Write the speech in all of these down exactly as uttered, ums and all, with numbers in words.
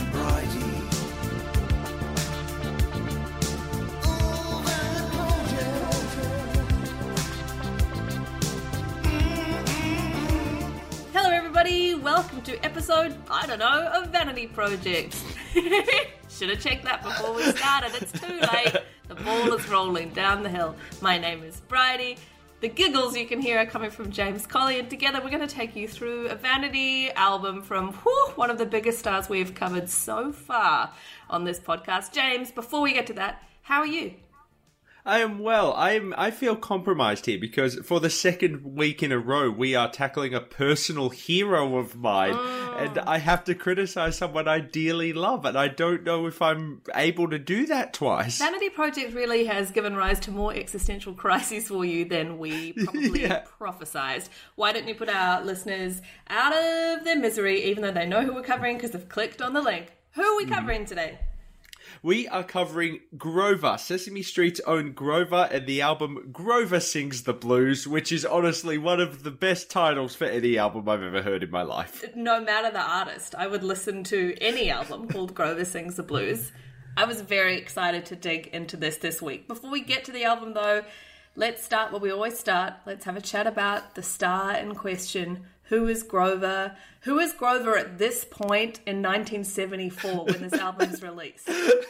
Bridie. Oh, Vanity Project. Hello everybody, welcome to episode, I don't know, of Vanity Project. Should have checked that before we started, it's too late. The ball is rolling down the hill. My name is Bridie. The giggles you can hear are coming from James Colley, and together we're going to take you through a Vanity album from whew, one of the biggest stars we've covered so far on this podcast. James, before we get to that, how are you? I am well. I am. I feel compromised here because for the second week in a row, we are tackling a personal hero of mine, oh. and I have to criticize someone I dearly love, and I don't know if I'm able to do that twice. Vanity Project really has given rise to more existential crises for you than we probably yeah. prophesized. Why don't you put our listeners out of their misery, even though they know who we're covering because they've clicked on the link? Who are we covering mm. today? We are covering Grover, Sesame Street's own Grover, and the album Grover Sings the Blues, which is honestly one of the best titles for any album I've ever heard in my life. No matter the artist, I would listen to any album called Grover Sings the Blues. I was very excited to dig into this this week. Before we get to the album, though, let's start where we always start. Let's have a chat about the star in question. Who is Grover? Who is Grover at this point in nineteen seventy-four when this album is released?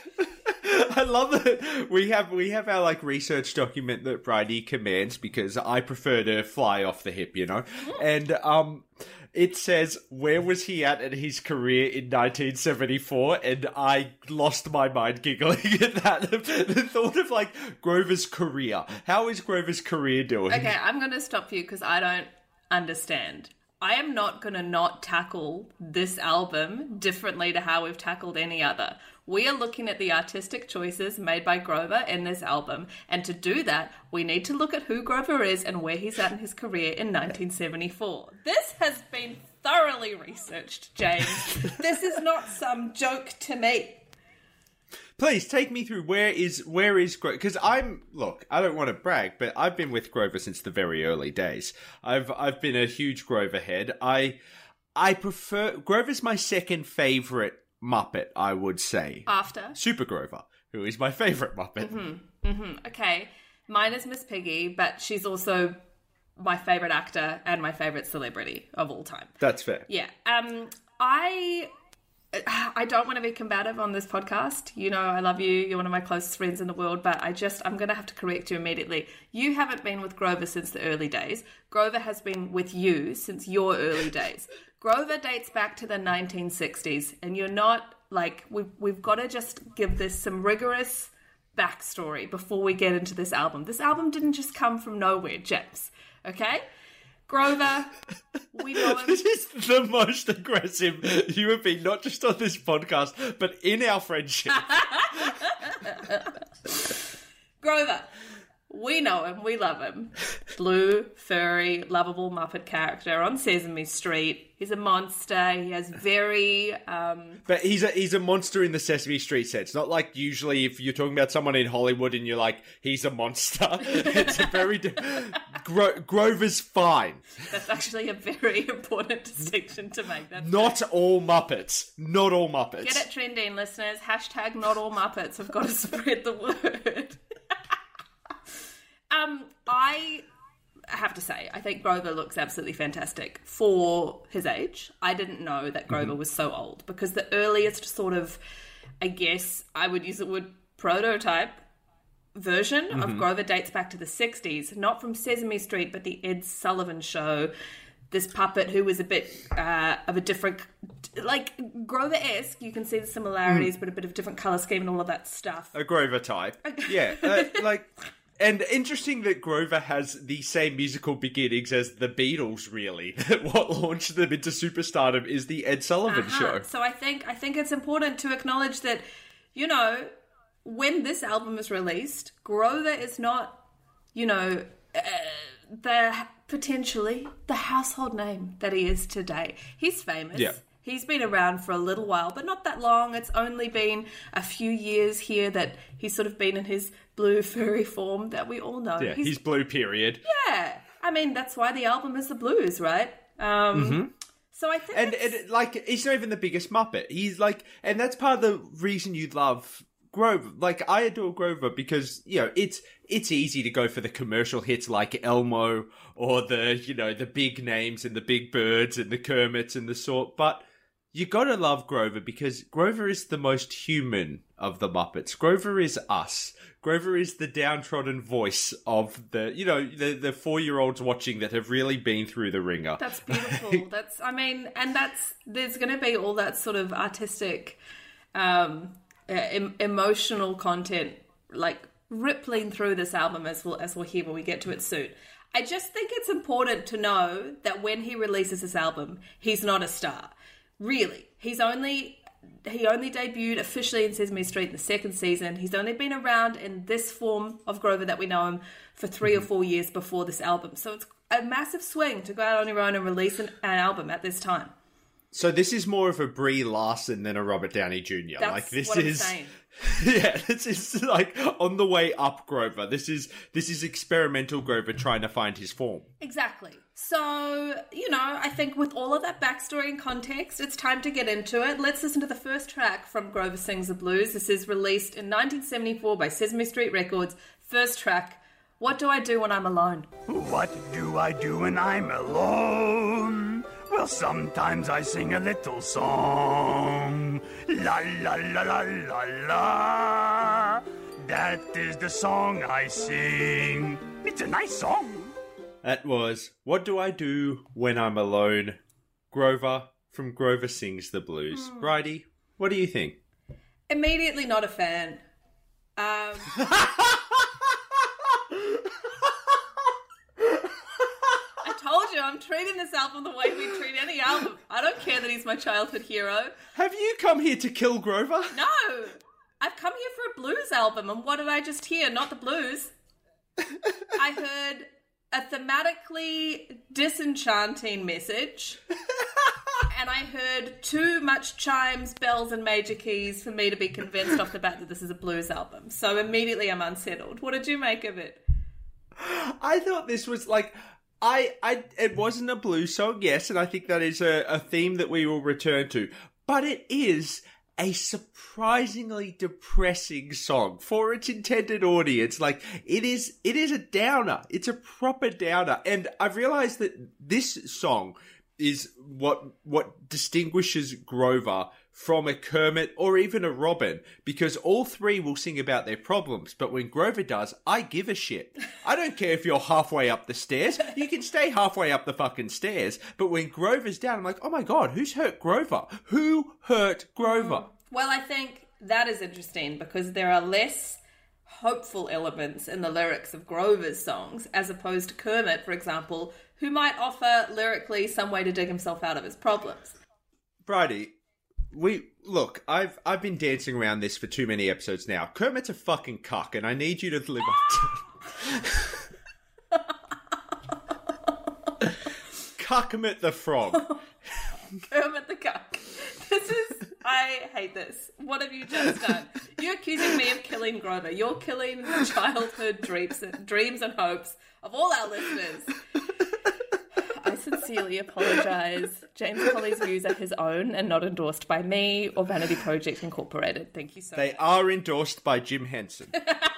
I love that we have we have our like research document that Bridie commands because I prefer to fly off the hip, you know. Mm-hmm. And um, it says where was he at in his career in nineteen seventy-four, and I lost my mind giggling at that. The thought of like Grover's career. How is Grover's career doing? Okay, I'm going to stop you because I don't understand. I am not going to not tackle this album differently to how we've tackled any other. We are looking at the artistic choices made by Grover in this album, and to do that, we need to look at who Grover is and where he's at in his career in nineteen seventy-four. This has been thoroughly researched, James. This is not some joke to me. Please take me through where is where is Grover, because I'm look I don't want to brag, but I've been with Grover since the very early days. I've I've been a huge Grover head. I I prefer Grover's my second favorite Muppet, I would say, after Super Grover, who is my favorite Muppet. Mm-hmm. Mm-hmm. Okay, mine is Miss Piggy, but she's also my favorite actor and my favorite celebrity of all time. That's fair. Yeah. Um. I. I don't want to be combative on this podcast. You know, I love you. You're one of my closest friends in the world, but I just, I'm going to have to correct you immediately. You haven't been with Grover since the early days. Grover has been with you since your early days. Grover dates back to the nineteen sixties, and you're not, like, we've, we've got to just give this some rigorous backstory before we get into this album. This album didn't just come from nowhere, James, okay? Grover, we know him. This is the most aggressive you have been, not just on this podcast, but in our friendship. Grover, we know him, we love him. Blue, furry, lovable Muppet character on Sesame Street. He's a monster. He has very... Um... But he's a he's a monster in the Sesame Street sense. Not like usually if you're talking about someone in Hollywood and you're like, he's a monster. It's a very... Di- Gro- Grover's fine. That's actually a very important distinction to make. That's not right. all Muppets. Not all Muppets. Get it trending, listeners. Hashtag not all Muppets have got to spread the word. um, I... I have to say, I think Grover looks absolutely fantastic for his age. I didn't know that Grover mm-hmm. was so old because the earliest sort of, I guess I would use the word prototype version mm-hmm. of Grover dates back to the sixties, not from Sesame Street, but the Ed Sullivan Show. This puppet who was a bit uh, of a different, like Grover-esque. You can see the similarities, mm. but a bit of different colour scheme and all of that stuff. A Grover type. Yeah, uh, like... And interesting that Grover has the same musical beginnings as the Beatles, really. What launched them into superstardom is the Ed Sullivan uh-huh. Show. So I think I think it's important to acknowledge that, you know, when this album is released, Grover is not, you know, uh, the potentially the household name that he is today. He's famous. Yeah. He's been around for a little while, but not that long. It's only been a few years here that he's sort of been in his blue furry form that we all know. Yeah, he's, he's blue, period. Yeah. I mean, that's why the album is the blues, right? Um, mm-hmm. So I think And, it's- and like, he's not even the biggest Muppet. He's like, and that's part of the reason you love Grover. Like, I adore Grover because, you know, it's it's easy to go for the commercial hits like Elmo or the, you know, the big names and the big birds and the Kermits and the sort. But you gotta love Grover because Grover is the most human of the Muppets. Grover is us. Grover is the downtrodden voice of the, you know, the, the four-year-olds watching that have really been through the ringer. That's beautiful. That's, I mean, and that's, there's going to be all that sort of artistic, um, uh, em- emotional content, like rippling through this album as we'll, as we'll hear when we get to it soon. I just think it's important to know that when he releases this album, he's not a star. Really. He's only, he only debuted officially in Sesame Street in the second season. He's only been around in this form of Grover that we know him for three mm-hmm. or four years before this album. So it's a massive swing to go out on your own and release an, an album at this time. So this is more of a Brie Larson than a Robert Downey Junior That's like this what I'm is, saying. Yeah, this is like on the way up Grover. This is this is experimental Grover trying to find his form. Exactly. So, you know, I think with all of that backstory and context, it's time to get into it. Let's listen to the first track from Grover Sings the Blues. This is released in nineteen seventy-four by Sesame Street Records. First track, What Do I Do When I'm Alone? What do I do when I'm alone? Well, sometimes I sing a little song. La la la la la la. That is the song I sing. It's a nice song. That was What Do I Do When I'm Alone? Grover from Grover Sings the Blues. Mm. Bridie, what do you think? Immediately not a fan. Um... told you, I'm treating this album the way we treat any album. I don't care that he's my childhood hero. Have you come here to kill Grover? No! I've come here for a blues album, and what did I just hear? Not the blues. I heard a thematically disenchanting message, and I heard too much chimes, bells, and major keys for me to be convinced off the bat that this is a blues album. So immediately I'm unsettled. What did you make of it? I thought this was like... I, I, it wasn't a blues song, yes, and I think that is a, a theme that we will return to. But it is a surprisingly depressing song for its intended audience. Like, it is, it is a downer. It's a proper downer. And I've realized that this song is what, what distinguishes Grover from a Kermit or even a Robin, because all three will sing about their problems, but when Grover does, I give a shit. I don't care if you're halfway up the stairs, you can stay halfway up the fucking stairs, but when Grover's down, I'm like, oh my god, who's hurt Grover? Who hurt Grover? Well, I think that is interesting because there are less hopeful elements in the lyrics of Grover's songs as opposed to Kermit, for example, who might offer lyrically some way to dig himself out of his problems. Bridie, we look. I've I've been dancing around this for too many episodes now. Kermit's a fucking cuck, and I need you to live up to Cuckmit the frog. Kermit the cuck. This is. I hate this. What have you just done? You're accusing me of killing Grover. You're killing the childhood dreams, dreams and hopes of all our listeners. I sincerely apologise. James Colley's views are his own and not endorsed by me or Vanity Project Incorporated. Thank you so They much. They are endorsed by Jim Henson.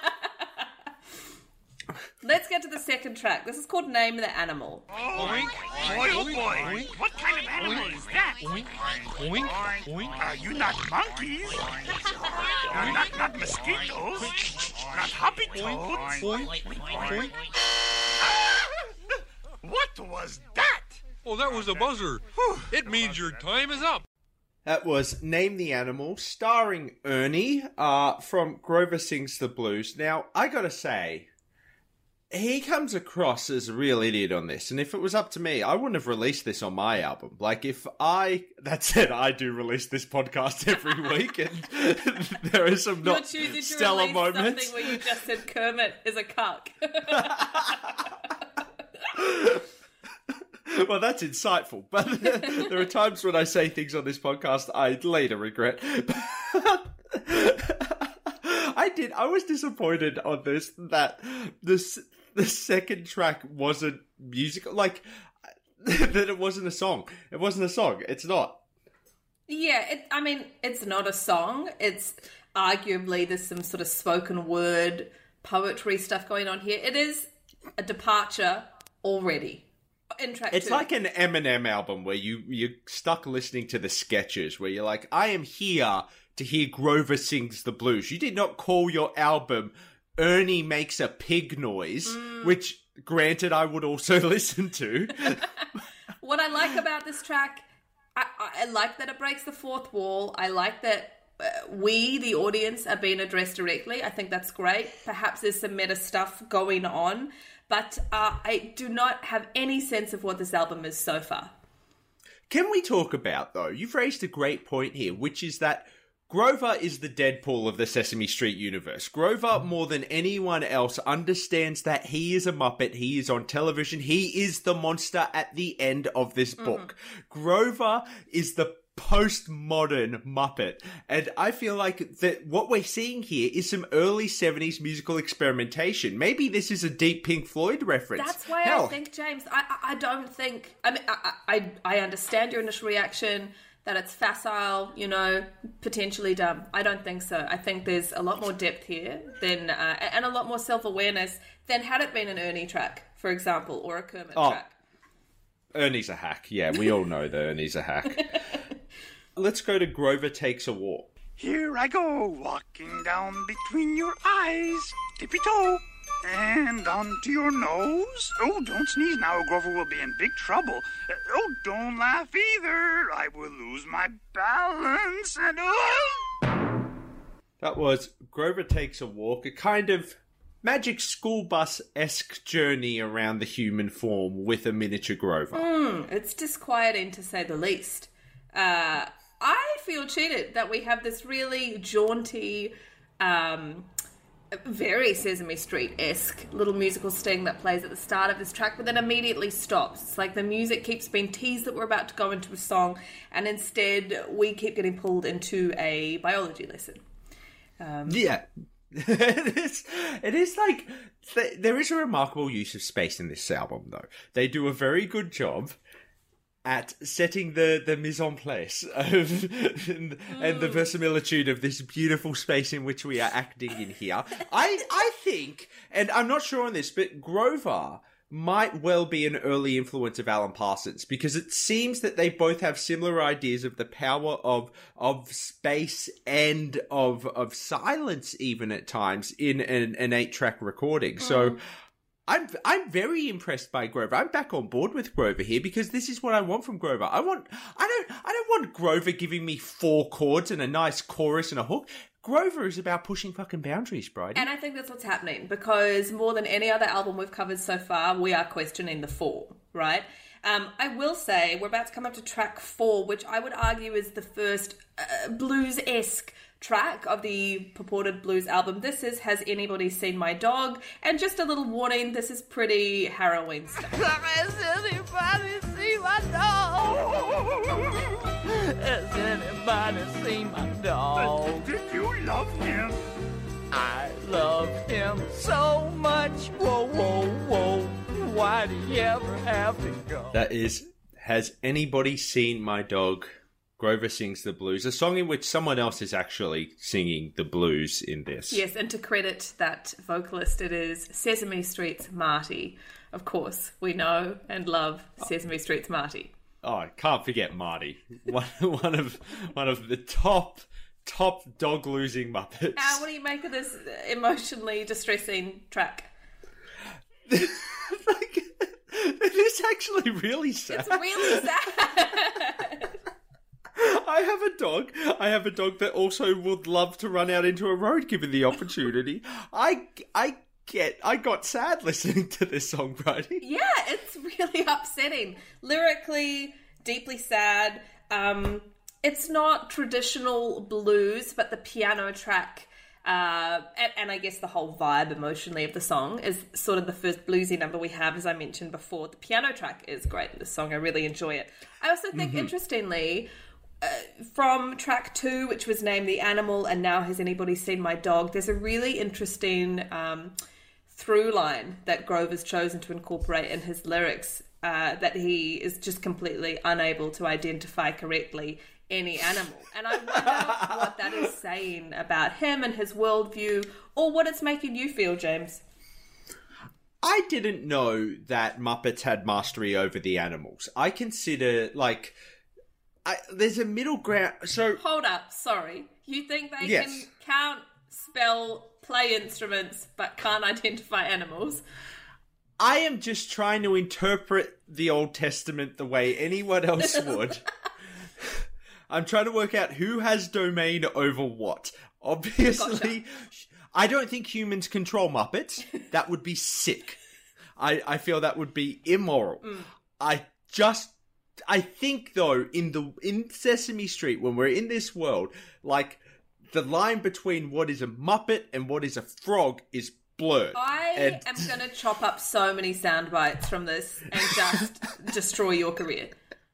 Let's get to the second track. This is called Name the Animal. Oink, boy, oh boy. What kind of animal is that? Oink, oink, oink. Are you not monkeys? You're not, not mosquitoes? Not hoppy toads? Oink, oink, oink. What was that? Oh, that was a buzzer. It means your time is up. That was Name the Animal, starring Ernie, uh, from Grover Sings the Blues. Now, I gotta say, he comes across as a real idiot on this, and if it was up to me, I wouldn't have released this on my album. Like, if I... That said, I do release this podcast every week, and there are some You're not choosing to stellar release moments. something where you just said Kermit is a cuck. Well, that's insightful, but there are times when I say things on this podcast I later regret. I did. I was disappointed on this that this the second track wasn't musical. Like, that it wasn't a song. It wasn't a song. It's not. Yeah, it, I mean, it's not a song. It's arguably there's some sort of spoken word poetry stuff going on here. It is a departure already. In track It's two. like an Eminem album where you, you're stuck listening to the sketches where you're like, I am here to hear Grover Sings the Blues. You did not call your album Ernie Makes a Pig Noise, mm. which, granted, I would also listen to. What I like about this track, I, I like that it breaks the fourth wall. I like that uh, we, the audience, are being addressed directly. I think that's great. Perhaps there's some meta stuff going on, but uh, I do not have any sense of what this album is so far. Can we talk about, though, you've raised a great point here, which is that Grover is the Deadpool of the Sesame Street universe. Grover, more than anyone else, understands that he is a Muppet. He is on television. He is the monster at the end of this book. Mm-hmm. Grover is the postmodern Muppet. And I feel like that what we're seeing here is some early seventies musical experimentation. Maybe this is a deep Pink Floyd reference. That's why Hell. I think, James, I, I, I don't think... I mean, I, I, I understand your initial reaction that it's facile, you know, potentially dumb. I don't think so. I think there's a lot more depth here than, uh, and a lot more self-awareness than had it been an Ernie track, for example, or a Kermit oh, track. Ernie's a hack. Yeah, we all know that Ernie's a hack. Let's go to Grover Takes a Walk. Here I go, walking down between your eyes, tippy-toe, and onto your nose. Oh, don't sneeze now, Grover will be in big trouble. Uh, oh, don't laugh either, I will lose my balance, and... Oh! That was Grover Takes a Walk, a kind of Magic School Bus-esque journey around the human form with a miniature Grover. Mm, it's disquieting, to say the least. Uh, I feel cheated that we have this really jaunty... Um, very Sesame Street-esque little musical sting that plays at the start of this track, but then immediately stops. It's like the music keeps being teased that we're about to go into a song, and instead we keep getting pulled into a biology lesson. Um, yeah. it is, it is like, there is a remarkable use of space in this album, though. They do a very good job at setting the, the mise en place of, and, and the verisimilitude of this beautiful space in which we are acting in here. I I think, and I'm not sure on this, but Grover might well be an early influence of Alan Parsons, because it seems that they both have similar ideas of the power of of space and of of silence, even at times, in an, an eight-track recording. Mm. So I'm I'm very impressed by Grover. I'm back on board with Grover here because this is what I want from Grover. I want I don't I don't want Grover giving me four chords and a nice chorus and a hook. Grover is about pushing fucking boundaries, Bridie. And I think that's what's happening, because more than any other album we've covered so far, we are questioning the form, right? Um, I will say we're about to come up to track four, which I would argue is the first uh, blues-esque track of the purported blues album. This is Has Anybody Seen My Dog? And just a little warning, this is pretty harrowing stuff. Has anybody seen my dog? Has anybody seen my dog? Did you love him? I love him so much. Whoa, whoa, whoa. Why do you ever have to go? That is Has Anybody Seen My Dog? Grover Sings the Blues, a song in which someone else is actually singing the blues in this. Yes, and to credit that vocalist, it is Sesame Street's Marty. Of course, we know and love Sesame Street's Marty. Oh, I can't forget Marty. One, one of one of the top, top dog-losing Muppets. Uh, what do you make of this emotionally distressing track? Like, it is actually really sad. It's really sad. I have a dog. I have a dog that also would love to run out into a road given the opportunity. I, I get, I got sad listening to this song, Bridie. Yeah, it's really upsetting. Lyrically, deeply sad. Um, it's not traditional blues, but the piano track, uh, and, and I guess the whole vibe emotionally of the song is sort of the first bluesy number we have, as I mentioned before. The piano track is great in this song. I really enjoy it. I also think, mm-hmm. interestingly, Uh, from track two, which was named The Animal, and now Has Anybody Seen My Dog, there's a really interesting um, through line that Grover's chosen to incorporate in his lyrics. uh, that he is just completely unable to identify correctly any animal. And I wonder what that is saying about him and his worldview, or what it's making you feel, James. I didn't know that Muppets had mastery over the animals. I consider, like, I, there's a middle ground. So hold up, sorry. You think they yes. can count, spell, play instruments, but can't identify animals? I am just trying to interpret the Old Testament the way anyone else would. I'm trying to work out who has domain over what. Obviously, gotcha. I don't think humans control Muppets. That would be sick. I, I feel that would be immoral. Mm. I just... I think, though, in the in Sesame Street, when we're in this world, like, the line between what is a Muppet and what is a frog is blurred. I and... am going to chop up so many sound bites from this and just destroy your career.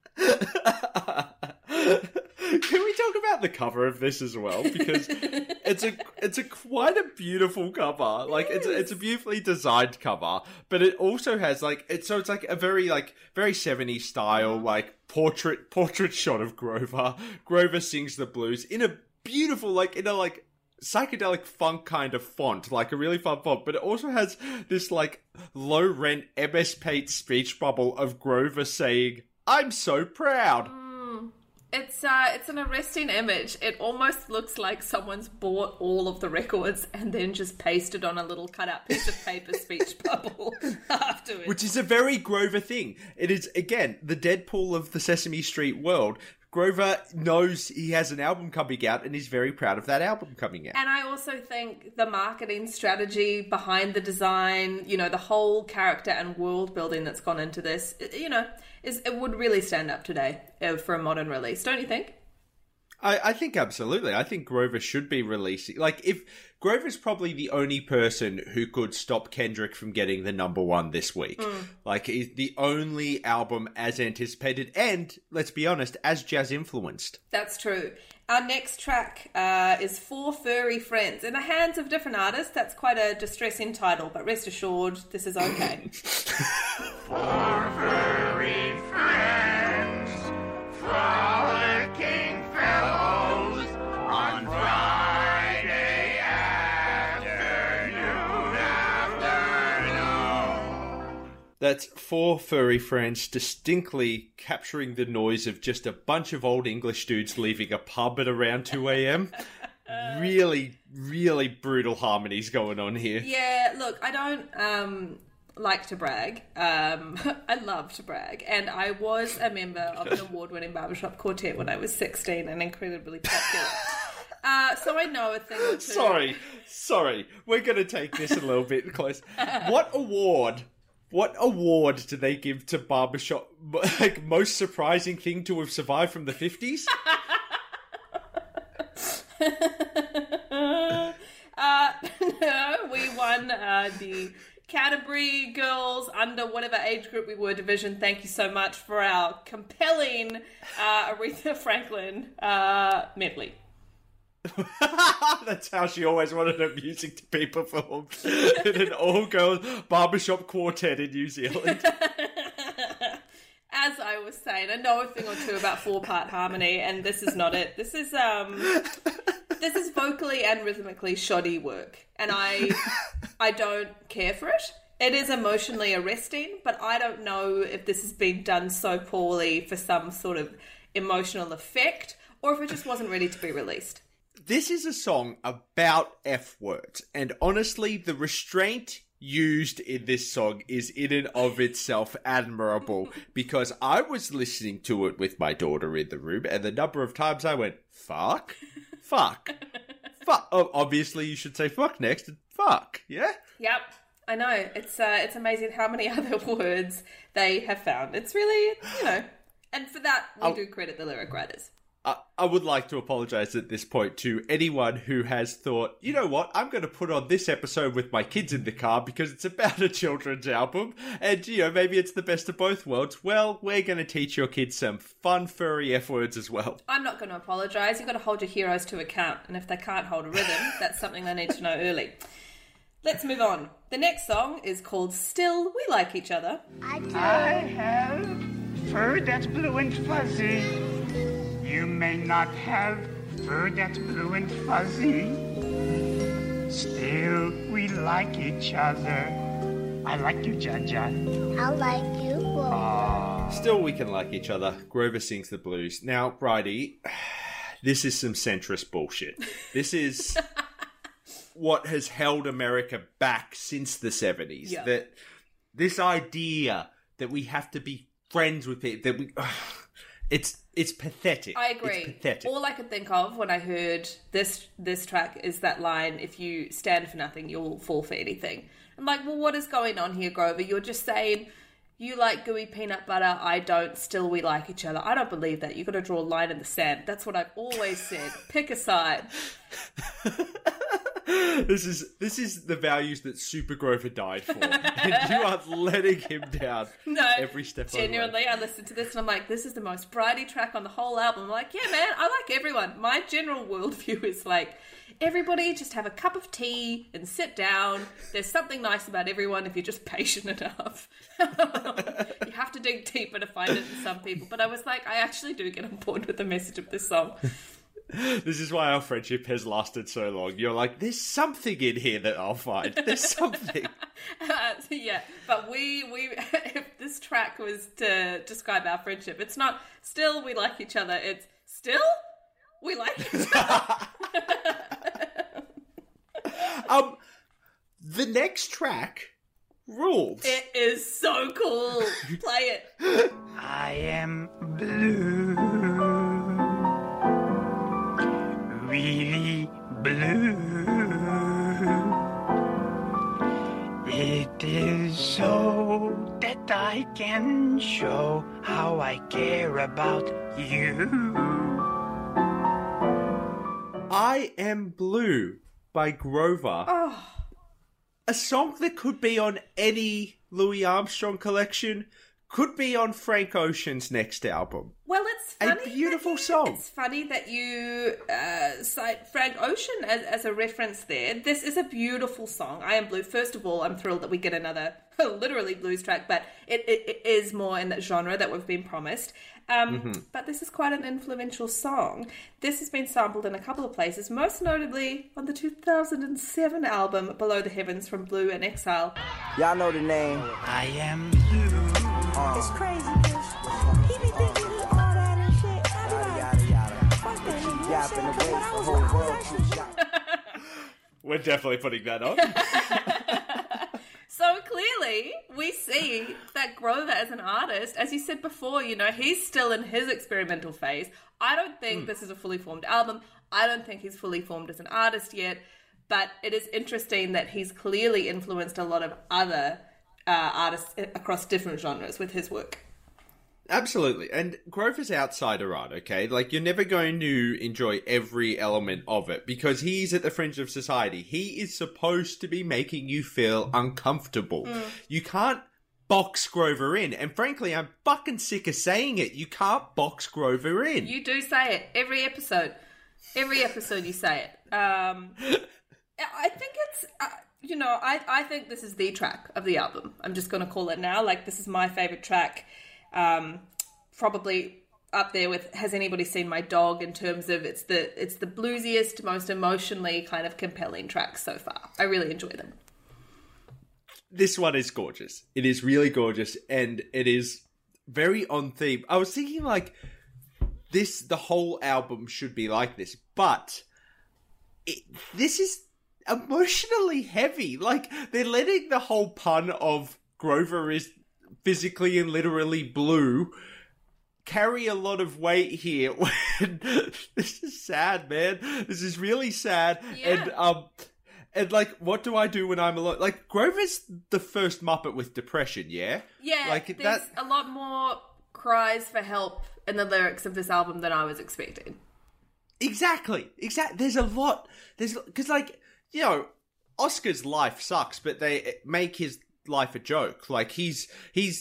Can we talk about the cover of this as well? Because it's a it's a quite a beautiful cover. Like it's a, it's a beautifully designed cover, but it also has like it's so it's like a very like very seventies style like portrait portrait shot of Grover. Grover sings the blues in a beautiful like in a like psychedelic funk kind of font, like a really fun font, but it also has this like low rent M S Paint speech bubble of Grover saying, "I'm so proud." It's uh, it's an arresting image. It almost looks like someone's bought all of the records and then just pasted on a little cut-out piece of paper speech bubble afterwards. Which is a very Grover thing. It is, again, the Deadpool of the Sesame Street world. Grover knows he has an album coming out and he's very proud of that album coming out. And I also think the marketing strategy behind the design, you know, the whole character and world building that's gone into this, you know, is it would really stand up today for a modern release, don't you think? I, I think absolutely. I think Grover should be releasing. Like, if Grover's probably the only person who could stop Kendrick from getting the number one this week. Mm. Like, he's the only album as anticipated and, let's be honest, as jazz influenced. That's true. Our next track uh, is Four Furry Friends. In the hands of different artists, that's quite a distressing title, but rest assured, this is okay. Four furry friends, frolicking fellows, on Friday afternoon, afternoon. That's Four Furry Friends distinctly capturing the noise of just a bunch of old English dudes leaving a pub at around two a.m. Really, really brutal harmonies going on here. Yeah, look, I don't um, like to brag. Um, I love to brag. And I was a member of an award-winning barbershop quartet when I was sixteen and incredibly popular. Uh, so I know a thing or two. Sorry, sorry. We're going to take this a little bit close. What award... What award do they give to barbershop, like, most surprising thing to have survived from the fifties? uh, no, we won uh, the Canterbury Girls under whatever age group we were division. Thank you so much for our compelling uh, Aretha Franklin uh, medley. That's how she always wanted her music to be performed in an all-girls barbershop quartet in New Zealand. As I was saying, I know a thing or two about four-part harmony, and this is not it. This is um, this is vocally and rhythmically shoddy work, and I I don't care for it. It is emotionally arresting, but I don't know if this has been done so poorly for some sort of emotional effect, or if it just wasn't ready to be released. This is a song about F words, and honestly, the restraint used in this song is in and of itself admirable, because I was listening to it with my daughter in the room, and the number of times I went, fuck, fuck, fuck. Oh, obviously, you should say fuck next, and fuck, yeah? Yep, I know. It's uh, it's amazing how many other words they have found. It's really, you know, and for that, we I'll- do credit the lyric writers. I would like to apologise at this point to anyone who has thought, you know what, I'm going to put on this episode with my kids in the car because it's about a children's album and, you know, maybe it's the best of both worlds. Well, we're going to teach your kids some fun, furry F words as well. I'm not going to apologise. You've got to hold your heroes to account, and if they can't hold a rhythm, that's something they need to know early. Let's move on. The next song is called Still We Like Each Other. I have fur that's blue and fuzzy. You may not have fur that's blue and fuzzy. Still, we like each other. I like you, Jaja. I like you. Aww. Still, we can like each other. Grover sings the blues. Now, Bridie, this is some centrist bullshit. This is what has held America back since the seventies. Yeah. That this idea that we have to be friends with people, that we, it's it's pathetic. I agree. It's pathetic. All I could think of when I heard this this track is that line, if you stand for nothing, you'll fall for anything. I'm like, well, what is going on here, Grover? You're just saying you like gooey peanut butter, I don't, still we like each other. I don't believe that. You've got to draw a line in the sand. That's what I've always said. Pick a side. This is this is the values that Super Grover died for. And you are letting him down No, every step of the way. genuinely, I listened to this and I'm like, this is the most Bridie track on the whole album. I'm like, yeah, man, I like everyone. My general worldview is like, everybody just have a cup of tea and sit down. There's something nice about everyone if you're just patient enough. You have to dig deeper to find it in some people. But I was like, I actually do get on board with the message of this song. This is why our friendship has lasted so long. You're like, there's something in here that I'll find. There's something. Uh, yeah, but we, we, if this track was to describe our friendship, it's not still we like each other, it's still we like each other. um, the next track rules. It is so cool. Play it. I am blue, really blue. It is so that I can show how I care about you. I Am Blue by Grover. Oh. A song that could be on any Louis Armstrong collection, could be on Frank Ocean's next album. Well, it's funny. A beautiful that you, song. It's funny that you uh, cite Frank Ocean as, as a reference there. This is a beautiful song. I Am Blue. First of all, I'm thrilled that we get another literally blues track, but it, it, it is more in that genre that we've been promised. Um, mm-hmm. But this is quite an influential song. This has been sampled in a couple of places, most notably on the two thousand seven album Below the Heavens from Blue and Exile. Y'all know the name. I am blue. Uh, It's crazy, bitch. He be thinking he all that and shit. I be yada, like, yada, yada. fuck that Keep nigga. yapping Shit, away, when I the was- whole I was world actually- keeps yapping. We're definitely putting that on. So clearly, we see that Grover as an artist, as you said before, you know, he's still in his experimental phase. I don't think mm. this is a fully formed album. I don't think he's fully formed as an artist yet. But it is interesting that he's clearly influenced a lot of other uh, artists across different genres with his work. Absolutely. And Grover's outsider art, okay? Like, you're never going to enjoy every element of it because he's at the fringe of society. He is supposed to be making you feel uncomfortable. Mm. You can't box Grover in. And frankly, I'm fucking sick of saying it. You can't box Grover in. You do say it. Every episode. Every episode you say it. Um, I think it's... Uh, you know, I, I think this is the track of the album. I'm just going to call it now. Like, this is my favourite track. Um, probably up there with Has Anybody Seen My Dog in terms of it's the it's the bluesiest, most emotionally kind of compelling track so far. I really enjoy them. This one is gorgeous. It is really gorgeous and it is very on theme. I was thinking like this, the whole album should be like this, but it, this is emotionally heavy. Like they're letting the whole pun of Grover is physically and literally blue carry a lot of weight here. This is sad, man. This is really sad. Yeah. And um and like what do I do when I'm alone? Like Grover's the first Muppet with depression, yeah? Yeah, like there's that a lot more cries for help in the lyrics of this album than I was expecting. Exactly. Exactly. There's a lot there's because like, you know, Oscar's life sucks, but they make his life a joke. Like he's he's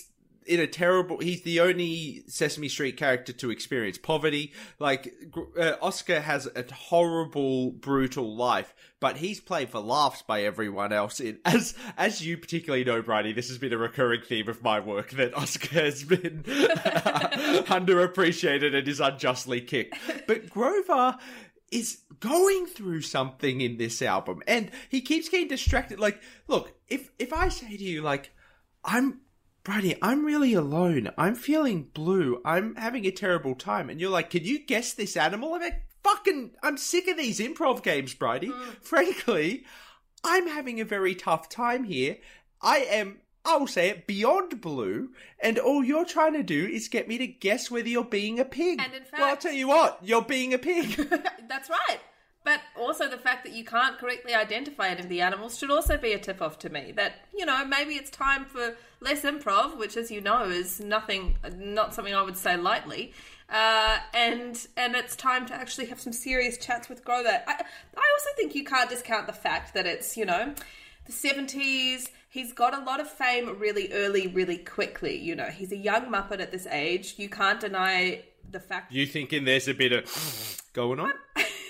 in a terrible, he's the only Sesame Street character to experience poverty. Like, uh, Oscar has a horrible, brutal life, but he's played for laughs by everyone else. In, as as you particularly know, Bridie, this has been a recurring theme of my work, that Oscar has been underappreciated and is unjustly kicked. But Grover is going through something in this album, and he keeps getting distracted. Like, look, if if I say to you, like, I'm... Bridie, I'm really alone. I'm feeling blue. I'm having a terrible time. And you're like, can you guess this animal? I'm like, fucking, I'm sick of these improv games, Bridie. Mm. Frankly, I'm having a very tough time here. I am, I'll say it, beyond blue. And all you're trying to do is get me to guess whether you're being a pig. And in fact... Well, I'll tell you what, you're being a pig. That's right. But also the fact that you can't correctly identify any of the animals should also be a tip-off to me. That, you know, maybe it's time for less improv, which, as you know, is nothing, not something I would say lightly. Uh, and and it's time to actually have some serious chats with Grover. I, I also think you can't discount the fact that it's, you know, the seventies. He's got a lot of fame really early, really quickly. You know, he's a young Muppet at this age. You can't deny the fact... You thinking there's a bit of going on?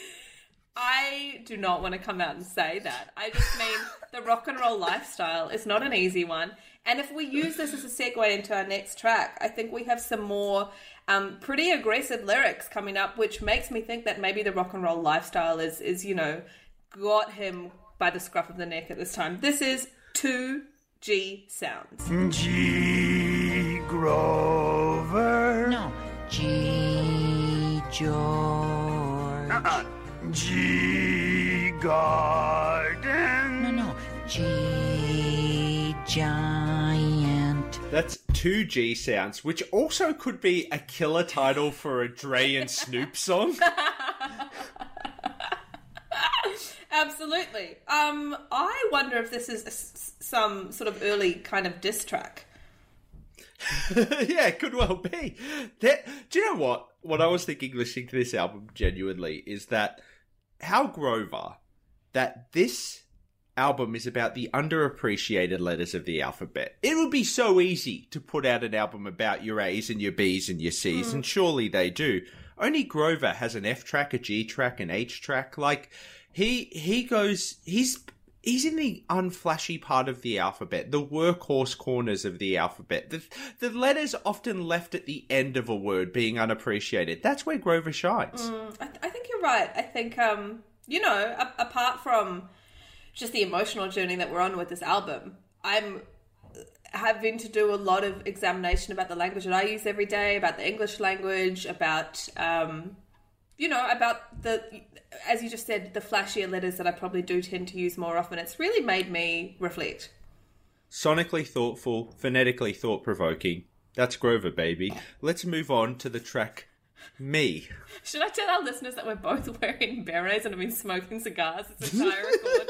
I do not want to come out and say that. I just mean the rock and roll lifestyle is not an easy one. And if we use this as a segue into our next track, I think we have some more um, pretty aggressive lyrics coming up, which makes me think that maybe the rock and roll lifestyle is, is, you know, got him by the scruff of the neck at this time. This is two G Sounds. G. Grover. No, G. George. Uh-uh. G. Garden. No, no, G. Giant. That's two G Sounds, which also could be a killer title for a Dre and Snoop song. Absolutely. Um, I wonder if this is a, some sort of early kind of diss track. Yeah, it could well be. That, do you know what? What I was thinking listening to this album genuinely is that how Grover, that this album is about the underappreciated letters of the alphabet. It would be so easy to put out an album about your A's and your B's and your C's, mm. and surely they do. Only Grover has an F track, a G track, an H track. Like, he he goes, he's he's in the unflashy part of the alphabet, the workhorse corners of the alphabet. The, the letters often left at the end of a word being unappreciated. That's where Grover shines. Mm, I, th- I think you're right. I think, um, you know, a- apart from just the emotional journey that we're on with this album, I'm having to do a lot of examination about the language that I use every day, about the English language, about, um, you know, about the, as you just said, the flashier letters that I probably do tend to use more often. It's really made me reflect. Sonically thoughtful, phonetically thought-provoking. That's Grover, baby. Let's move on to the track Me. Should I tell our listeners that we're both wearing berets and have been smoking cigars this entire record?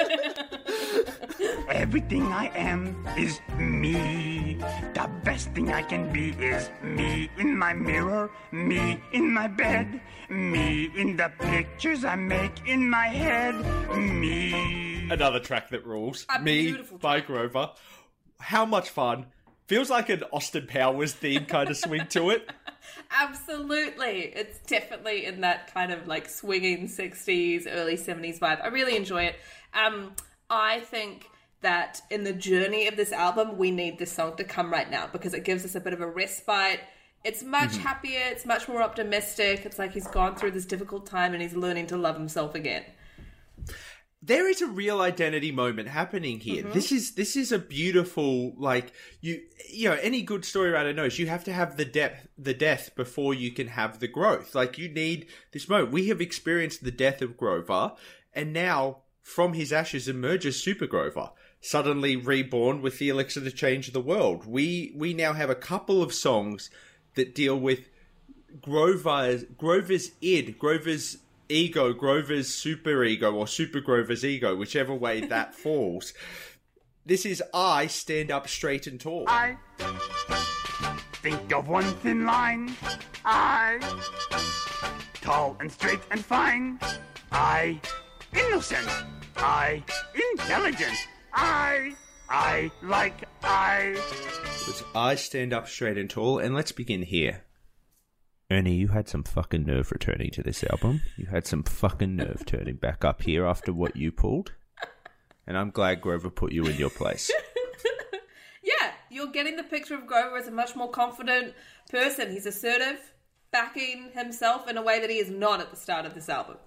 Everything I am is me. The best thing I can be is me in my mirror, me in my bed, me in the pictures I make in my head, me. Another track that rules. A Me beautiful by track. Grover. How much fun. Feels like an Austin Powers theme kind of swing to it. Absolutely. It's definitely in that kind of like swinging sixties, early seventies vibe. I really enjoy it. Um, I think that in the journey of this album, we need this song to come right now because it gives us a bit of a respite. It's much mm-hmm. happier. It's much more optimistic. It's like he's gone through this difficult time and he's learning to love himself again. There is a real identity moment happening here. Mm-hmm. This is this is a beautiful, like, you you know, any good story writer knows you have to have the depth, the death before you can have the growth. Like, you need this moment. We have experienced the death of Grover, and now from his ashes emerges Super Grover, suddenly reborn with the elixir to change the world. We we now have a couple of songs that deal with Grover's Grover's id, Grover's ego, Grover's super ego, or Super Grover's ego, whichever way that falls. This is I Stand Up Straight and Tall. I think of one thin line. I tall and straight and fine. I innocent. I intelligent. I I like I Let's eyes stand up straight and tall, and let's begin here. Ernie, you had some fucking nerve returning to this album. You had some fucking nerve turning back up here after what you pulled. And I'm glad Grover put you in your place. Yeah, you're getting the picture of Grover as a much more confident person. He's assertive, backing himself in a way that he is not at the start of this album.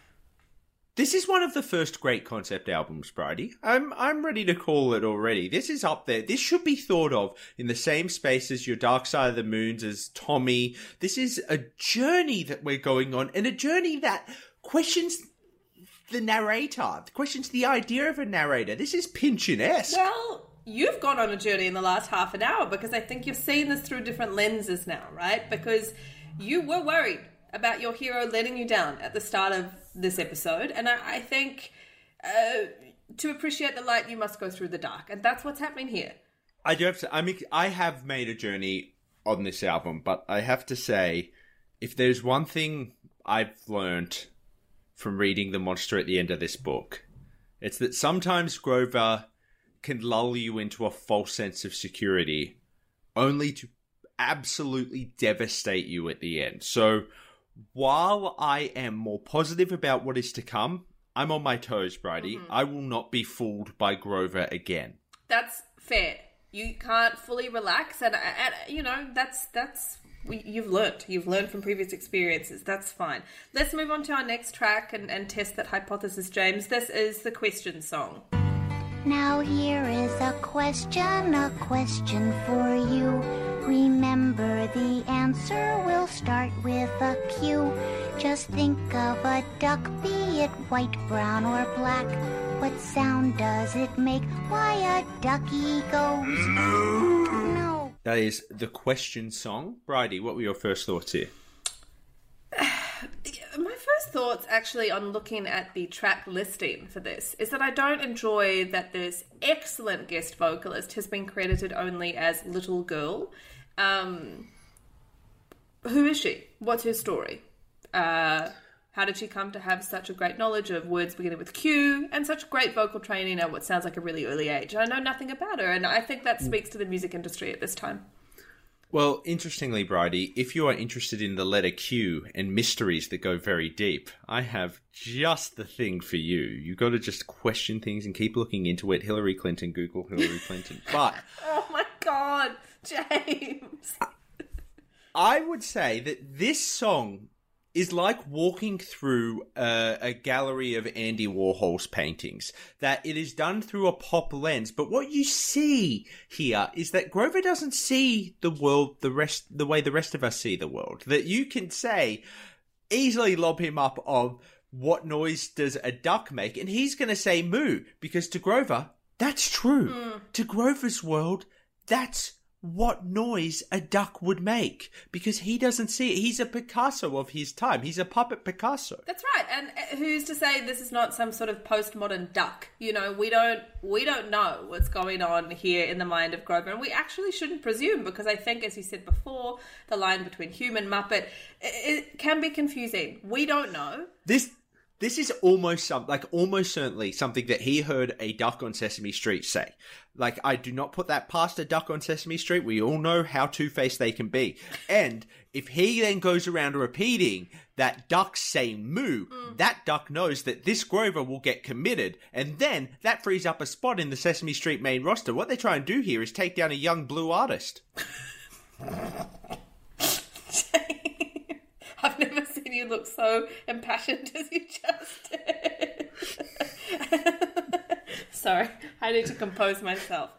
This is one of the first great concept albums, Bridie. I'm I'm ready to call it already. This is up there. This should be thought of in the same space as your Dark Side of the Moons, as Tommy. This is a journey that we're going on, and a journey that questions the narrator, questions the idea of a narrator. This is Pynchon-esque. Well, you've gone on a journey in the last half an hour because I think you've seen this through different lenses now, right? Because you were worried about your hero letting you down at the start of this episode, and I, I think uh, to appreciate the light, you must go through the dark, and that's what's happening here. I do have to. I mean, I have made a journey on this album, but I have to say, if there's one thing I've learned from reading the monster at the end of this book, it's that sometimes Grover can lull you into a false sense of security, only to absolutely devastate you at the end. So, while I am more positive about what is to come, I'm on my toes, Bridie. Mm-hmm. I will not be fooled by Grover again. That's fair. You can't fully relax, and, and you know, that's that's we, you've learned. You've learned from previous experiences. That's fine. Let's move on to our next track and, and test that hypothesis, James. This is the question song. Now here is a question, a question for you. Remember the answer will start with a Q. Just think of a duck, be it white, brown, or black. What sound does it make? Why a ducky goes no. No. That is the question song. Bridie, what were your first thoughts here? My first thoughts, actually, on looking at the track listing for this, is that I don't enjoy that this excellent guest vocalist has been credited only as Little Girl. Um, who is she? What's her story? Uh, how did she come to have such a great knowledge of words beginning with Q and such great vocal training at what sounds like a really early age? I know nothing about her, and I think that speaks to the music industry at this time. Well, interestingly, Bridie, if you are interested in the letter Q and mysteries that go very deep, I have just the thing for you. You got to just question things and keep looking into it. Hillary Clinton, Google Hillary Clinton. But oh my God, James! I would say that this song is like walking through a, a gallery of Andy Warhol's paintings, that it is done through a pop lens. But what you see here is that Grover doesn't see the world the rest the way the rest of us see the world. That you can say, easily lob him up of what noise does a duck make, and he's going to say moo, because to Grover, that's true. Mm. To Grover's world, that's what noise a duck would make, because he doesn't see it. He's a Picasso of his time. He's a puppet Picasso. That's right. And who's to say this is not some sort of postmodern duck? You know, we don't we don't know what's going on here in the mind of Grover, and we actually shouldn't presume, because I think, as you said before, the line between human Muppet, it, it can be confusing. We don't know. This This is almost some, like almost certainly something that he heard a duck on Sesame Street say. Like, I do not put that past a duck on Sesame Street. We all know how two-faced they can be. And if he then goes around repeating that ducks say moo, mm. that duck knows that this Grover will get committed. And then that frees up a spot in the Sesame Street main roster. What they try and do here is take down a young blue artist. I've never seen you look so impassioned as you just did. Sorry, I need to compose myself.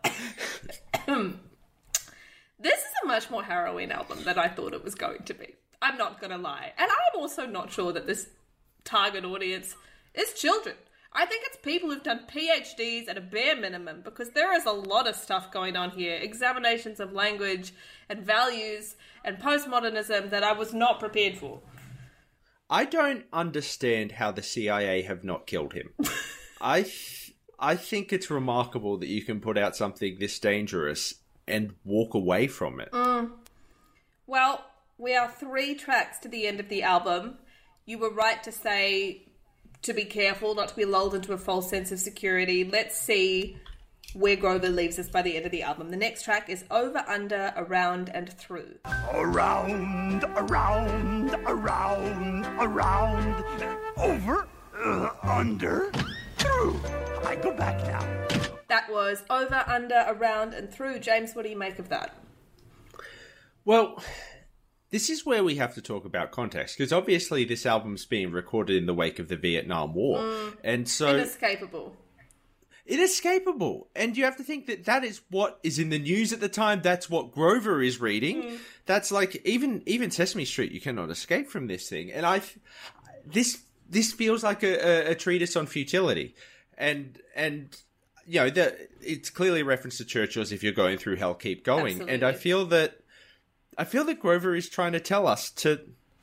This is a much more harrowing album than I thought it was going to be. I'm not going to lie. And I'm also not sure that this target audience is children. I think it's people who've done P H Ds at a bare minimum, because there is a lot of stuff going on here. Examinations of language and values and postmodernism that I was not prepared for. I don't understand how the C I A have not killed him. I th- I think it's remarkable that you can put out something this dangerous and walk away from it. Mm. Well, we are three tracks to the end of the album. You were right to say to be careful, not to be lulled into a false sense of security. Let's see where Grover leaves us by the end of the album. The next track is Over, Under, Around, and Through. Around, around, around, around, over, uh, under, through. I go back now. That was Over, Under, Around, and Through. James, what do you make of that? Well, this is where we have to talk about context, because obviously this album's being recorded in the wake of the Vietnam War. Mm, and so... Inescapable. Inescapable. And you have to think that that is what is in the news at the time. That's what Grover is reading. Mm. That's like, even even Sesame Street, you cannot escape from this thing. And I... This this feels like a, a, a treatise on futility. And... and you know, the, it's clearly a reference to Churchill's "If you're going through hell, keep going." Absolutely. And I feel that I feel that Grover is trying to tell us to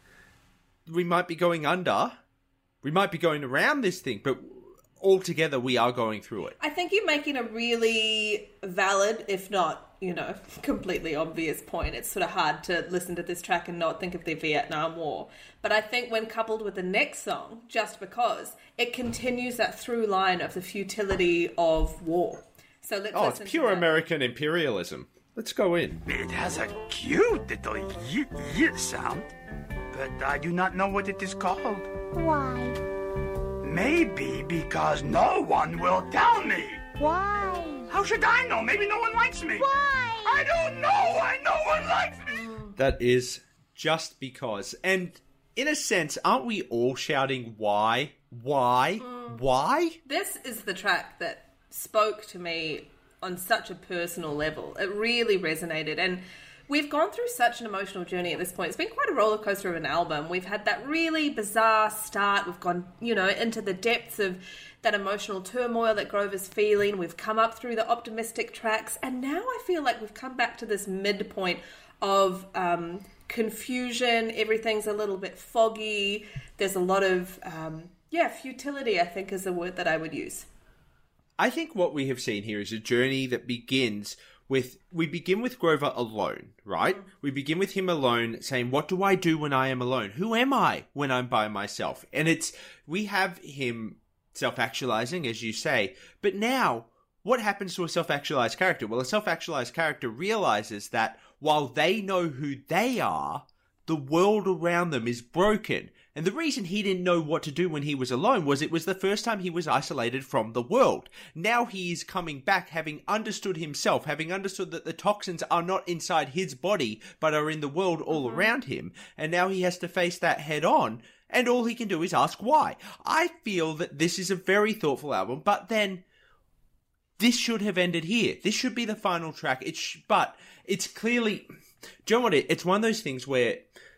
we might be going under, we might be going around this thing, but altogether we are going through it. I think you're making a really valid, if not, you know, completely obvious point. It's sort of hard to listen to this track and not think of the Vietnam War. But I think when coupled with the next song, Just Because, it continues that through line of the futility of war. So let's oh, listen it's pure to American imperialism. Let's go in. It has a cute little y y sound, but I do not know what it is called. Why? Maybe because no one will tell me. Why? How should I know? Maybe no one likes me. Why? I don't know why no one likes me. That is Just Because. And in a sense, aren't we all shouting, why? Why? Mm. Why? This is the track that spoke to me on such a personal level. It really resonated. And we've gone through such an emotional journey at this point. It's been quite a roller coaster of an album. We've had that really bizarre start. We've gone, you know, into the depths of that emotional turmoil that Grover's feeling. We've come up through the optimistic tracks. And now I feel like we've come back to this midpoint of um, confusion. Everything's a little bit foggy. There's a lot of, um, yeah, futility, I think is the word that I would use. I think what we have seen here is a journey that begins with, we begin with Grover alone, right? Mm. We begin with him alone saying, what do I do when I am alone? Who am I when I'm by myself? And it's, we have him self-actualizing, as you say, but now, what happens to a self-actualized character? Well, a self-actualized character realizes that while they know who they are, the world around them is broken. And the reason he didn't know what to do when he was alone was it was the first time he was isolated from the world. Now he is coming back, having understood himself, having understood that the toxins are not inside his body, but are in the world all mm-hmm. around him. And now he has to face that head on. And all he can do is ask why. I feel that this is a very thoughtful album, but then this should have ended here. This should be the final track. It's sh- but it's clearly, do you know what it? It's one of those things where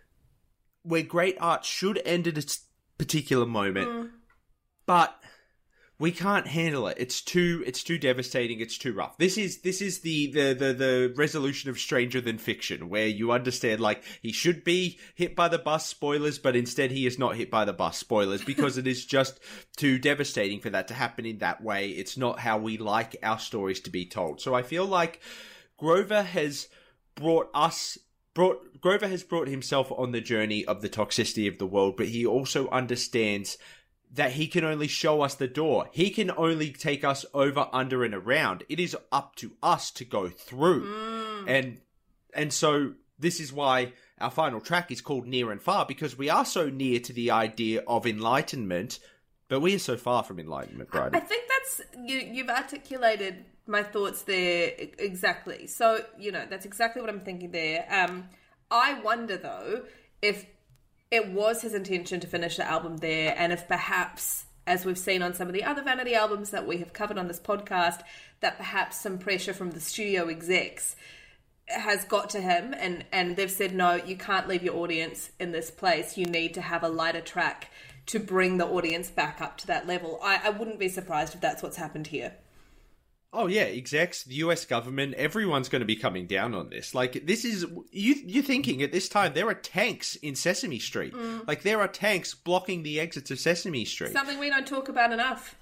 where great art should end at a particular moment, mm. but we can't handle it. It's too it's too devastating. It's too rough. This is this is the the the, the resolution of Stranger Than Fiction, where you understand like he should be hit by the bus, spoilers, but instead he is not hit by the bus, spoilers, because it is just too devastating for that to happen in that way. It's not how we like our stories to be told. So I feel like Grover has brought us brought Grover has brought himself on the journey of the toxicity of the world, but he also understands that he can only show us the door. He can only take us over, under, and around. It is up to us to go through. Mm. And and so this is why our final track is called Near and Far, because we are so near to the idea of enlightenment, but we are so far from enlightenment, Bridie. I think that's, you, you've articulated my thoughts there exactly. So, you know, that's exactly what I'm thinking there. Um, I wonder, though, if it was his intention to finish the album there, and if perhaps, as we've seen on some of the other Vanity albums that we have covered on this podcast, that perhaps some pressure from the studio execs has got to him, and, and they've said, no, you can't leave your audience in this place. You need to have a lighter track to bring the audience back up to that level. I, I wouldn't be surprised if that's what's happened here. Oh yeah, execs, the U S government, everyone's going to be coming down on this. Like, this is, you, you're thinking at this time, there are tanks in Sesame Street. Mm. Like, there are tanks blocking the exits of Sesame Street. Something we don't talk about enough.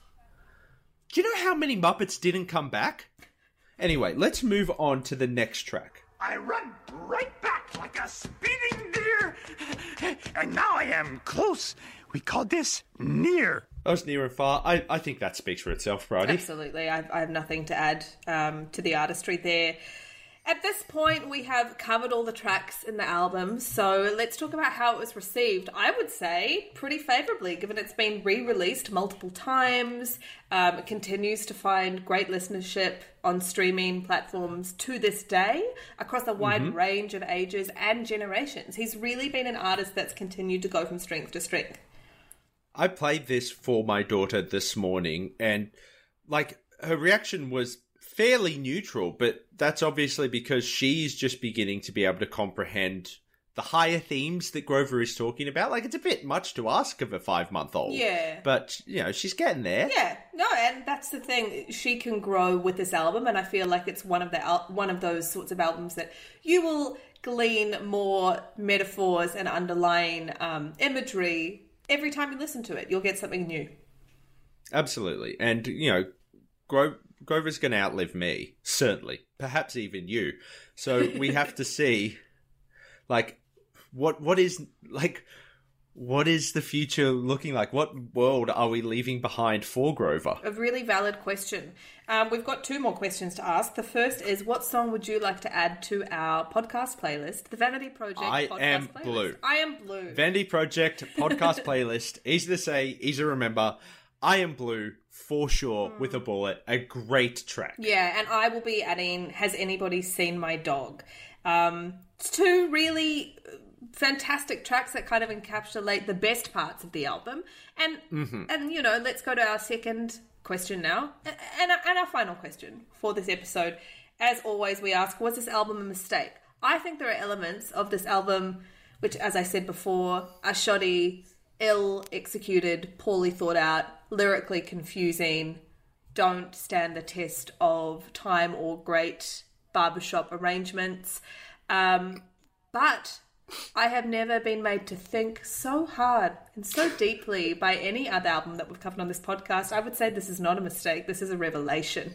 Do you know how many Muppets didn't come back? Anyway, let's move on to the next track. I run right back like a speeding deer, and now I am close We call this near. That was near and far. I, I think that speaks for itself, Bridie. Absolutely. I, I have nothing to add um, to the artistry there. At this point, we have covered all the tracks in the album, so let's talk about how it was received. I would say pretty favourably, given it's been re-released multiple times. Um, it continues to find great listenership on streaming platforms to this day, across a wide mm-hmm. range of ages and generations. He's really been an artist that's continued to go from strength to strength. I played this for my daughter this morning, and, like, her reaction was fairly neutral, but that's obviously because she's just beginning to be able to comprehend the higher themes that Grover is talking about. Like, it's a bit much to ask of a five-month-old. Yeah. But, you know, she's getting there. Yeah. No, and that's the thing. She can grow with this album, and I feel like it's one of the al- one of those sorts of albums that you will glean more metaphors and underlying um, imagery every time you listen to it. You'll get something new. Absolutely. And, you know, Gro- Grover's going to outlive me, certainly. Perhaps even you. So we have to see, like, what what is, like, what is the future looking like? What world are we leaving behind for Grover? A really valid question. Um, we've got two more questions to ask. The first is, what song would you like to add to our podcast playlist? The Vanity Project I podcast am playlist. blue. I am blue. Vanity Project podcast playlist. Easy to say, easy to remember. I Am Blue, for sure, mm. with a bullet. A great track. Yeah, and I will be adding Has Anybody Seen My Dog? Um, it's two really fantastic tracks that kind of encapsulate the best parts of the album. And, mm-hmm. and you know, let's go to our second question now. And, and, and our final question for this episode. As always, we ask, was this album a mistake? I think there are elements of this album which, as I said before, are shoddy, ill-executed, poorly thought out, lyrically confusing, don't stand the test of time or great barbershop arrangements. Um, but I have never been made to think so hard and so deeply by any other album that we've covered on this podcast. I would say this is not a mistake. This is a revelation.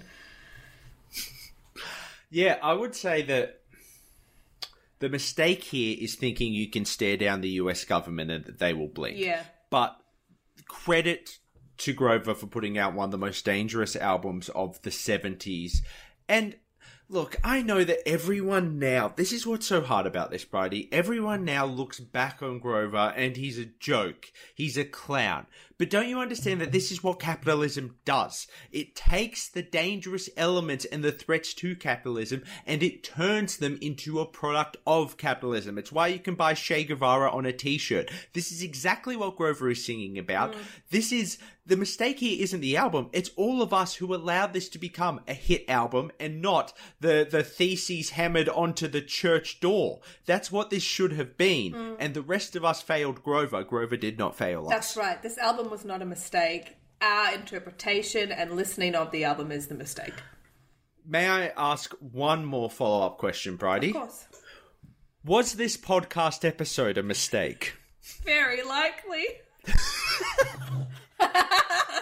Yeah, I would say that the mistake here is thinking you can stare down the U S government and that they will blink. Yeah. But credit to Grover for putting out one of the most dangerous albums of the seventies. And look, I know that everyone now, this is what's so hard about this, Bridie. Everyone now looks back on Grover and he's a joke. He's a clown. But don't you understand that this is what capitalism does? It takes the dangerous elements and the threats to capitalism and it turns them into a product of capitalism. It's why you can buy Che Guevara on a t-shirt. This is exactly what Grover is singing about. Mm. This is, the mistake here isn't the album. It's all of us who allowed this to become a hit album and not the, the theses hammered onto the church door. That's what this should have been. Mm. And the rest of us failed Grover. Grover did not fail us. That's right. This album was not a mistake. Our interpretation and listening of the album is the mistake. May I ask one more follow-up question, Bridie? Of course. Was this podcast episode a mistake? Very likely.